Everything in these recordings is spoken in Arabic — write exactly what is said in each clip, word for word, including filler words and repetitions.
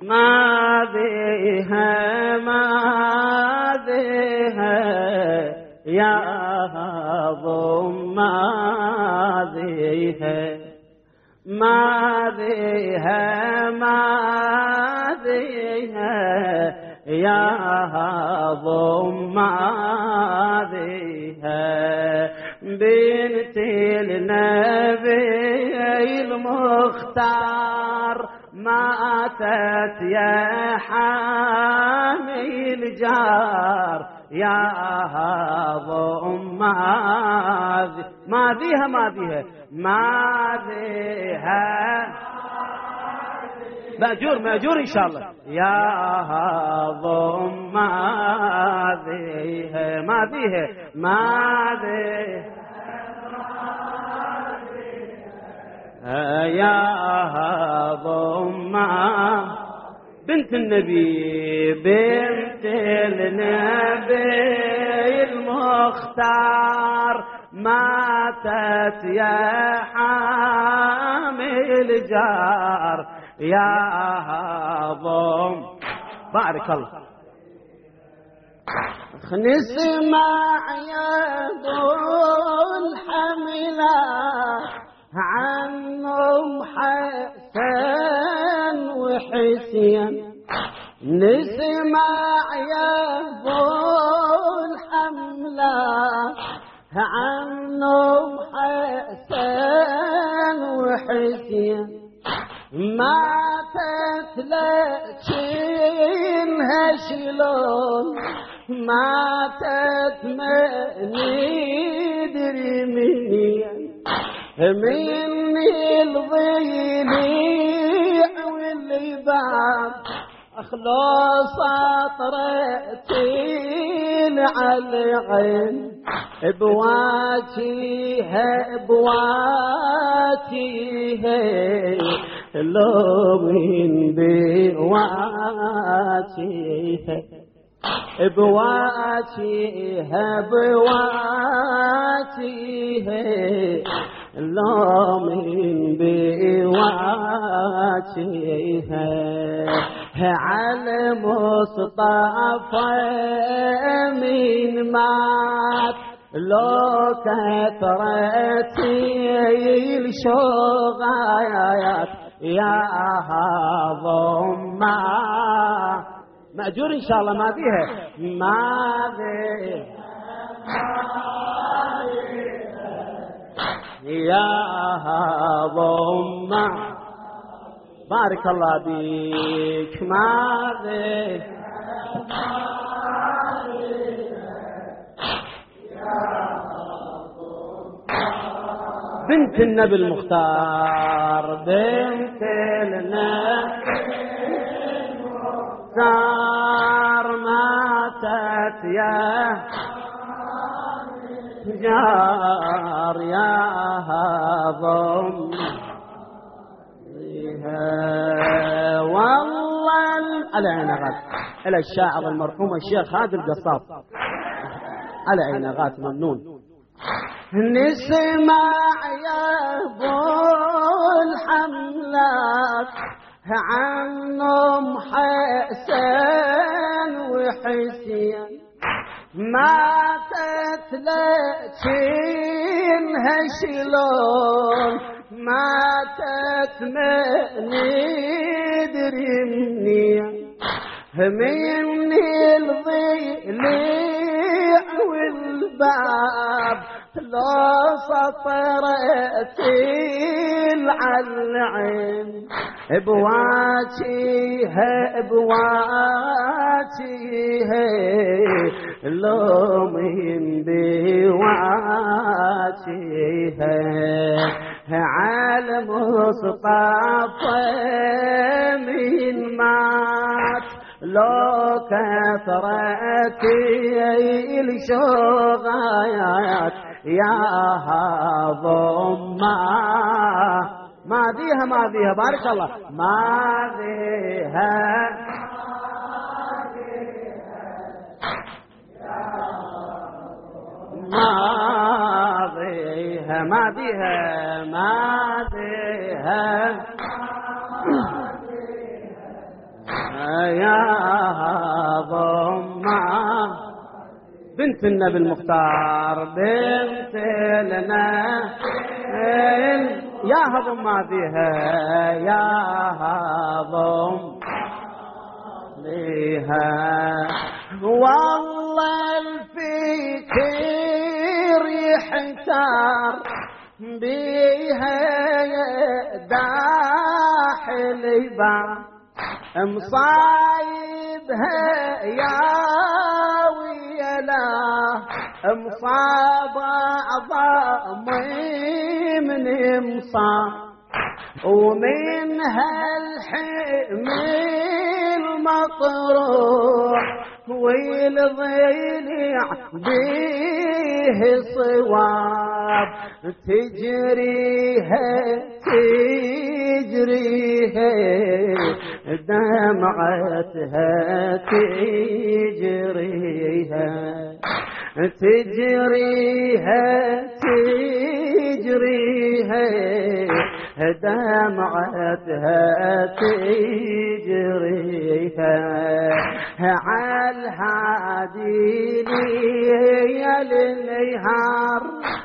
ماضي ہے ماضی ہے یا وہ ماضی ہے ماضی ہے ماضی ہے یا وہ ماضی ہے بنت النبي المختار ماتت يا حامي الجار يا هذا ماضي ماضيها ماضيها ماضيها مأجور مأجور إن شاء الله يا هذا ماضيها ماضيها ماضيها يا هضم بنت النبي بنت النبي المختار ماتت يا حامل جار يا هضم بارك الله نسمع يا ذو الحملة عنهم حسن وحسين نسمع يا ذو الحملة عنهم حسن وحسين ماتت لكنها شلون ماتت ما ندري منين من الضليع واللي بعد أخلصت رأتين على العين بواتيها بواتيها لو من بواتيها بواتيها بواتيها لو من بواتيها على مصطفى من مات لو كثرتي الشغايات يا هضم مأجور إن شاء الله ما فيها ما فيها يا هضم بارك الله بك ما فيها بنت النبي المختار بنت النبي المختار ماتت يا جار يا هضم والله على عين غات على الشاعر المرحوم الشيخ هادي القصاص على عين غات ممنون نسمع يا ابو الحملات عنهم حسن وحسين ماتت لكنها شلون ماتت ما ندري منين من الضليع والباب لو سطرت العين بواتيها بواتيها لو من بواتيها على مصطفى من مات لو كثرتي الشغايات يا هضم ما فيها ما فيها بارك الله ما فيها ما فيها ما فيها ما فيها يا ضمة بنت النبي المختار بنت لنا يا ضمة بها يا ضم بها والله الفكر يحتار بيها داحل باب مصايبها يا ويلا مصاب عظامي من مصاب ومن هالحمل مطروح والضلع بيه صواب تجريها تجريها دمعتها تجريها تجريها تجريها دمعتها تجريها عالهادي لي النهار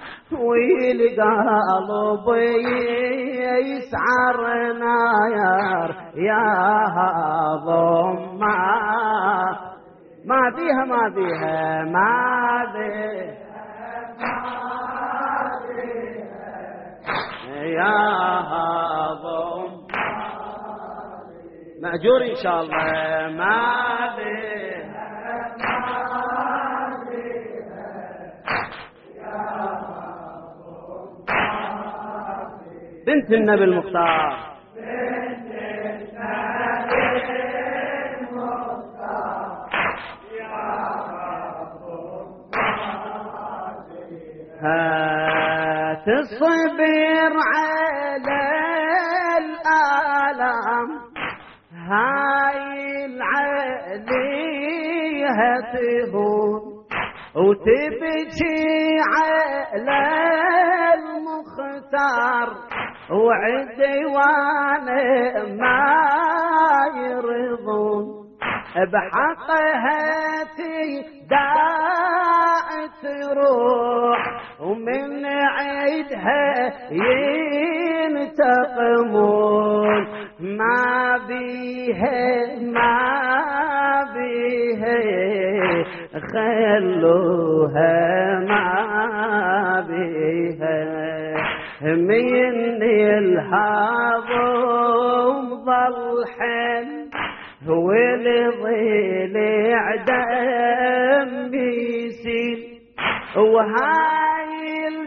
والقلب يسعر ناير يا ضمة ما بيها ما بيها ما بيها يا ضم مأجور إن شاء الله ما بيها بنت النبي المختار بنت النبي المختار يا هات الصبر على الآلام هاي العليها تهون وتبكي على المختار وعدوان ما يرضون بحقها تداعت روح ومن عيدها ينتقمون ما بيها ما بيها خلوها ما بيها من الهضم ظل حل هو الضلع دم يسيل وهاي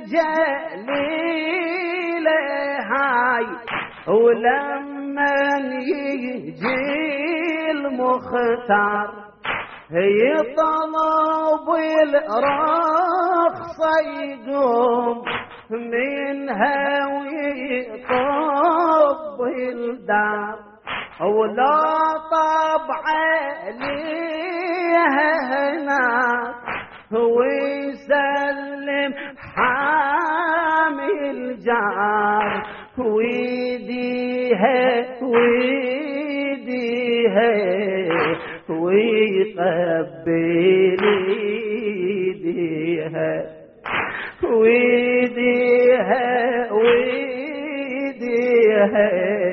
الجليلة هاي ولما يجي المختار يطلب الرخصة يقوم منها ويطب الدار ولا طبع عليها هناك ويسلم حامي الجار ويديها ويديها ويقبل يديها ويديها ويديها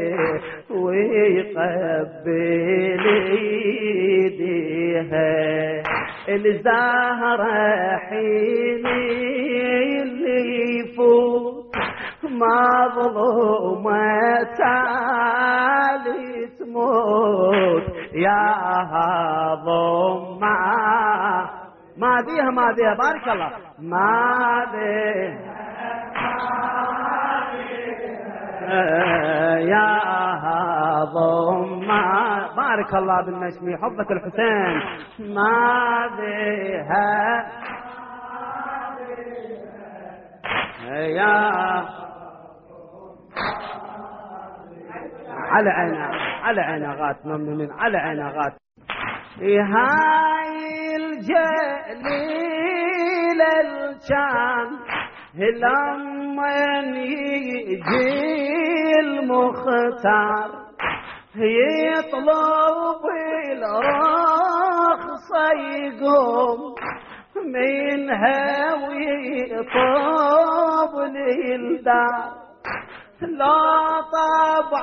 ويقبل يديها الزهرة حين اللي يفوت مظلومة تالي تموت يا ضمة ما بيها ما بيها بارك الله ما بيها يا ضمة بارك الله بالنجمي حبك الحسين ما بها يا على عينا على عينا غات ممنونين على عينا غات هاي الجليل الشان لما يجي المختار يطلب الرخصة يقوم منها ويطوب لي الدار لا طبع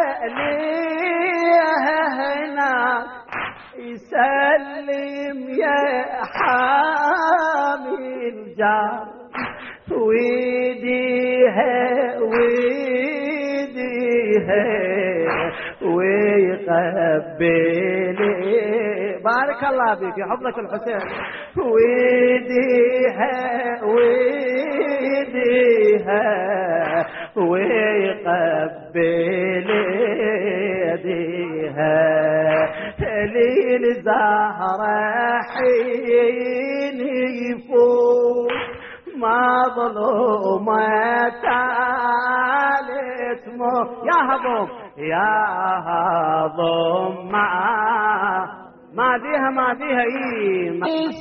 عليها هناك يسلم يا حامي الجار ويديها ويديها ويقبلي بارك الله فيك يحفظك الحسين ويديها ويديها ويقبلي يديها ليل زهرة حين يفوت مظلومة تعالت مو يا هضم يا هضم ما ما بيها ما بيها ايه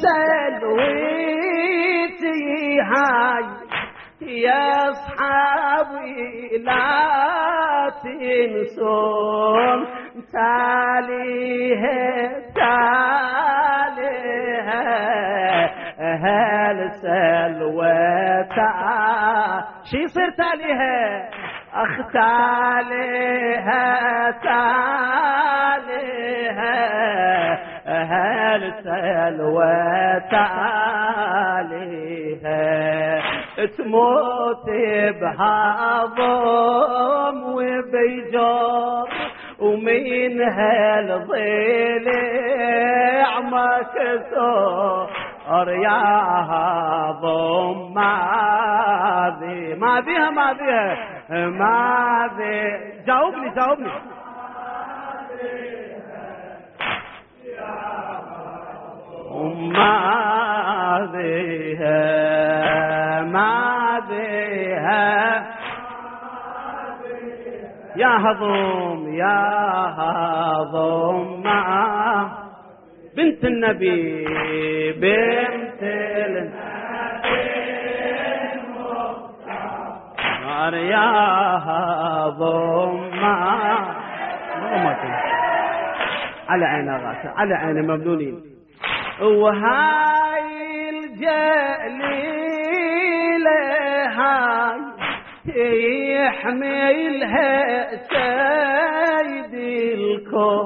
سلويتي هاي يا اصحابي لا تنسون تاليها تاليها هل سلوتا شي يصير تاليها اختاليها تاليها هل سلوتا عليها تموت بهضم وبيجار ومن هالضلع ما كسر يا هضم ما ذي ما بيها ما بيها ما ذي جاوبني جاوبني ما بيها ما بيها يا هضم يا هضم بنت النبي بنت المختار يا هضم على عين غاسة على عين ممنونين وهاي الجليلة هاي يحملها سيد الكون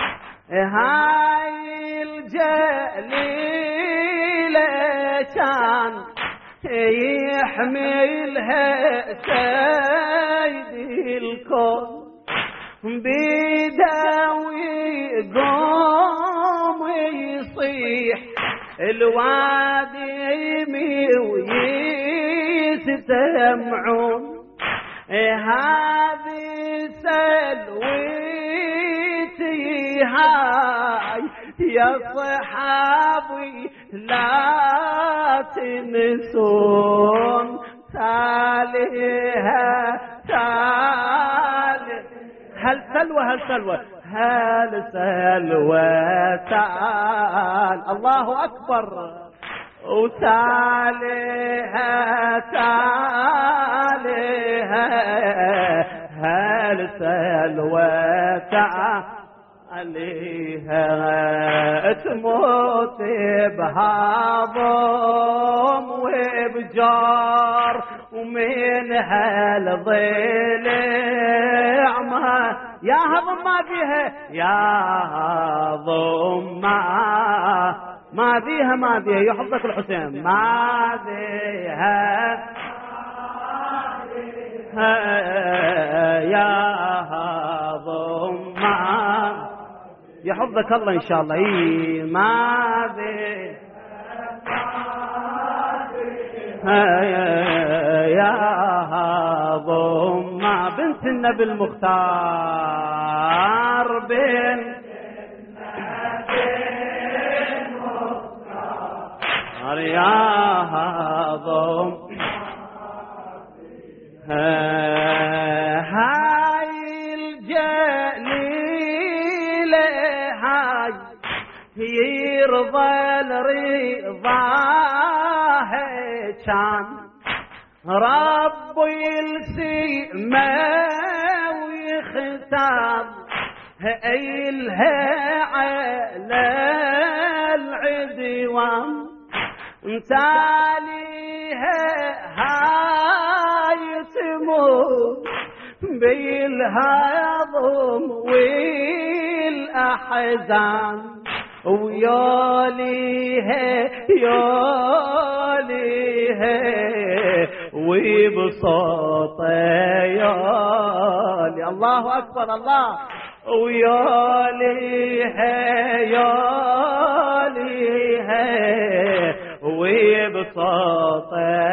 هاي الجليلة كان يحملها سيد الكون بيداوي قوم يصيح الوادي ويستمعون هذه سلويتي هاي يا صحابي لا تنسون تاليها تالي هل سلوى هل سلوى هل سلوى تعال الله أكبر وتاليها تاليها هل سلوى تعاليها تموت بهضم وبجار ومن هالضلع ما يا هضم ما بيها يا هضم ما ما بيها ما بيها يحفظك الحسين ما بيها يا هضم ما يحفظك الله ان شاء الله اي ما بيها يا هضم بنت النبي المختار بنت يا هضم هاي الجليلة هاي يرضى الرضاه كان رب السماء ويختار إلها على العدوان تاليها هاي تموت بالهضم والأحزان وياليها ياليها وبصوت يالي الله أكبر الله وياليها ياليها وبصوت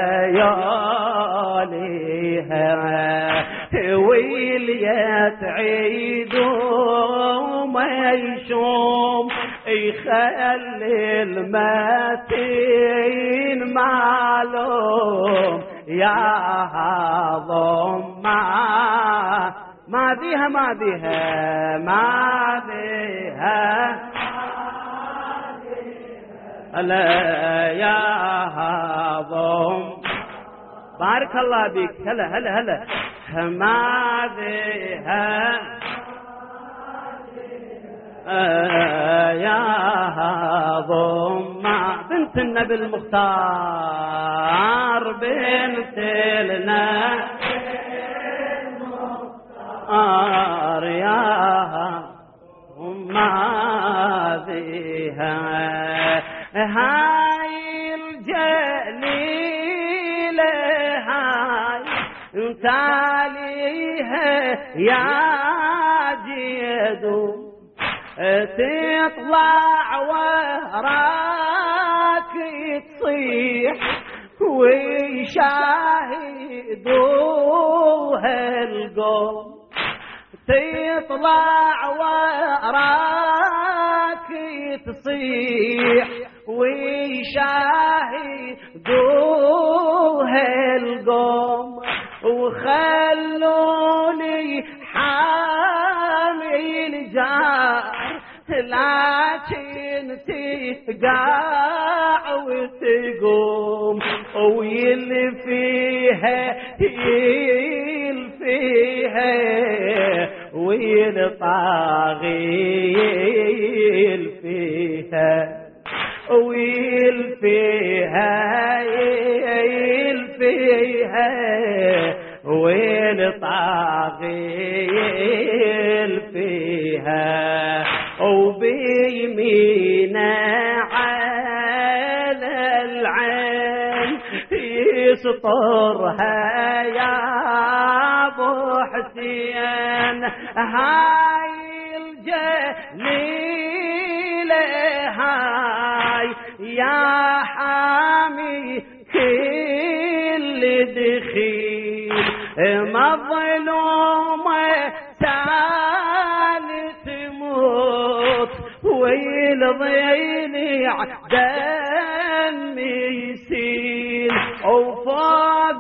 ياليها ويليت عيد وما يشوم يخلي المتين معلوم يا هضم ما بيها ما بيها ما بيها ألا يا هضم بارك الله بك هلا هلا هلا ما بيها يا هضم بنت النبي المختار بنت لنا يا ما بيها هاي الجليلة هاي تاليها يا جيدو تطلع وراك تصيح ويشاهدوها القوم تطلع وراك تصيح ويشاهدوها القوم وخلوني حامي الجار لكن تقع وتقوم ويلي فيها يل فيها ويلي طاغيل فيها ويل فيها يل فيها ويل طاغيل فيها وبيمينا على العين يسطرها يا ابو حسين هاي الجميلة هاي يا حامي كل دخيل مظلومة سالت موت ويلضيني دم يسيل وفوق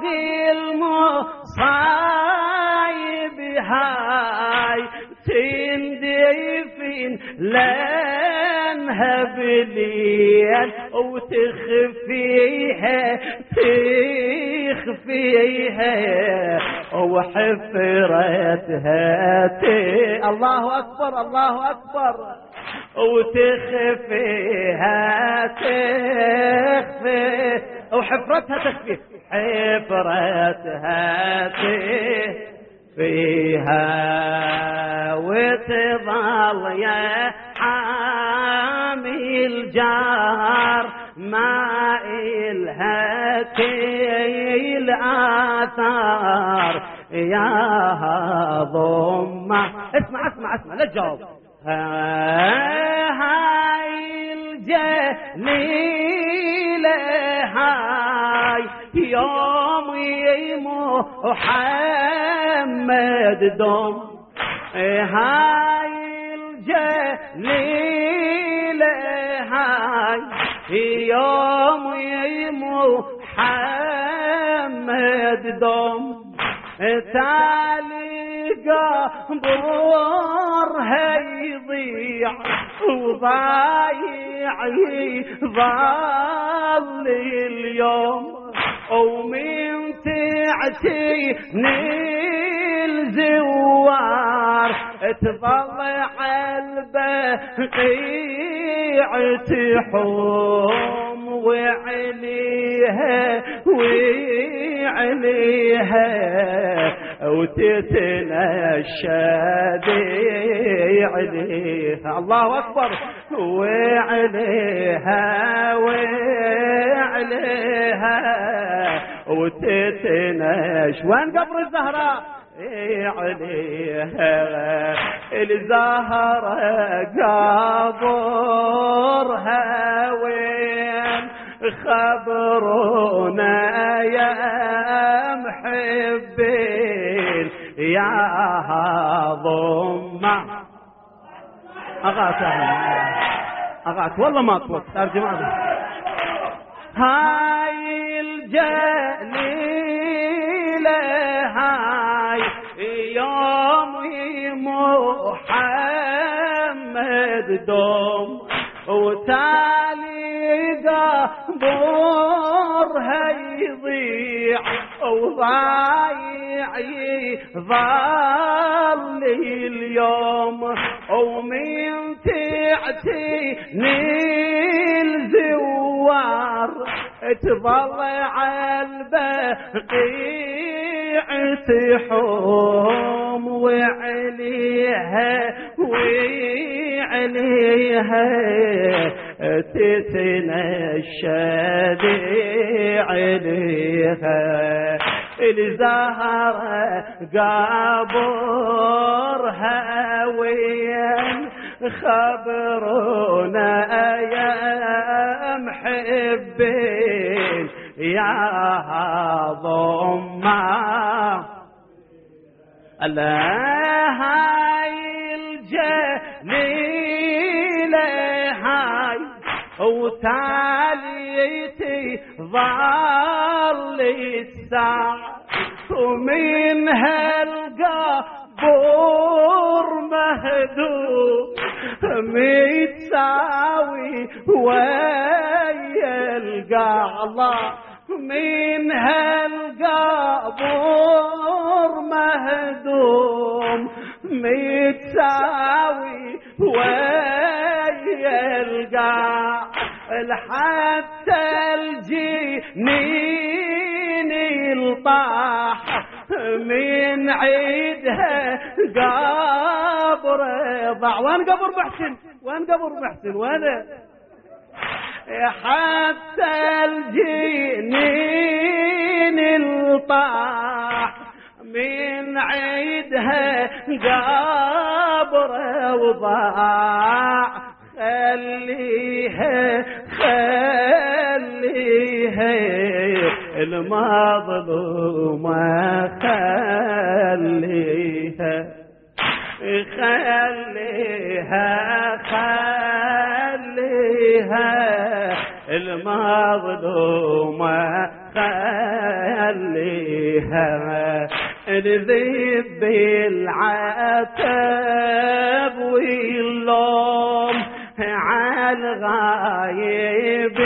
المصايب هاي تندفن لانها بليل وتخفيها تخفيها وحفرتها الله أكبر الله أكبر وتخفيها تخفي وحفرتها تخفي حفرتها تخفيها وتظل يا حامي الجار ما إلها كيل آثار يا هضم اسمع اسمع اسمع لا تجاوب هاي الجليلة هاي يوم محمد دم هاي الجليلة هاي يوم محمد دم تالقى برها يضيع وضايع ظل اليوم ومن تعتني الزوار تظل عالبقيع تحوم وعليها وعليها وتتنشد عليها الله أكبر وعليها وعليها وتتنش وين قبر الزهراء عليها الزهرة قبرها وين خبرونا يا محبين يا ضمة أغاث أغاث والله ما أطلق ترجم هذا هاي الجليلة هاي يوم محمد دوم وتالي قبرها يضيع وضايع ظل اليوم ومن تعتني الزوار تظل عالبقيع تحوم وعليها وعليها تتنشد عليها الزهرة قبرها وين خبرونا يا محبين يا ضمة الله هاي الجليلة هاي وتاليتي ظل الساعة ومن هالقبور مهدوم متساوي ويا القعلة من هالقبور مهدوم متساوي ويا القاع حتى الجنين الطاح من عيدها قبر ضاع وين قبر محسن وين قبر محسن وين حتى الجنين الطاح من عيدها قبر وضاع خليها خليها المظلومة خليها خليها خليها المظلومة خليها نذب العتاب واللوم عالغايب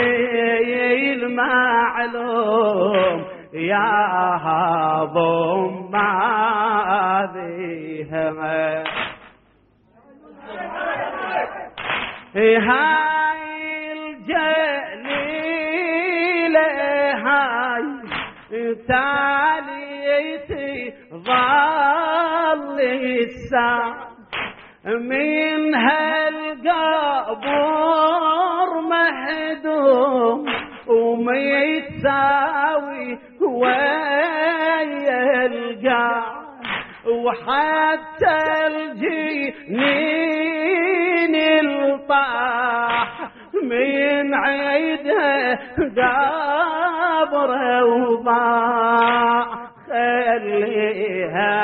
المعلوم يا ضم هذه هاي الجليلة هاي تاليتي ظل الساعة من هالقبور مهدوم وميتساوي ويا القاع وحتى الجنين الطاح من عيدها قبر وضاع خليها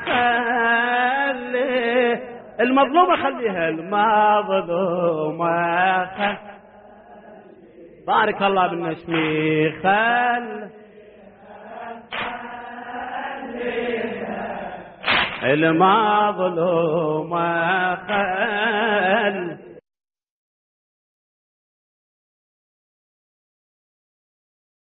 خليها المظلومة خليها المظلومة خليها بارك الله بالنشمي خل المظلومة خل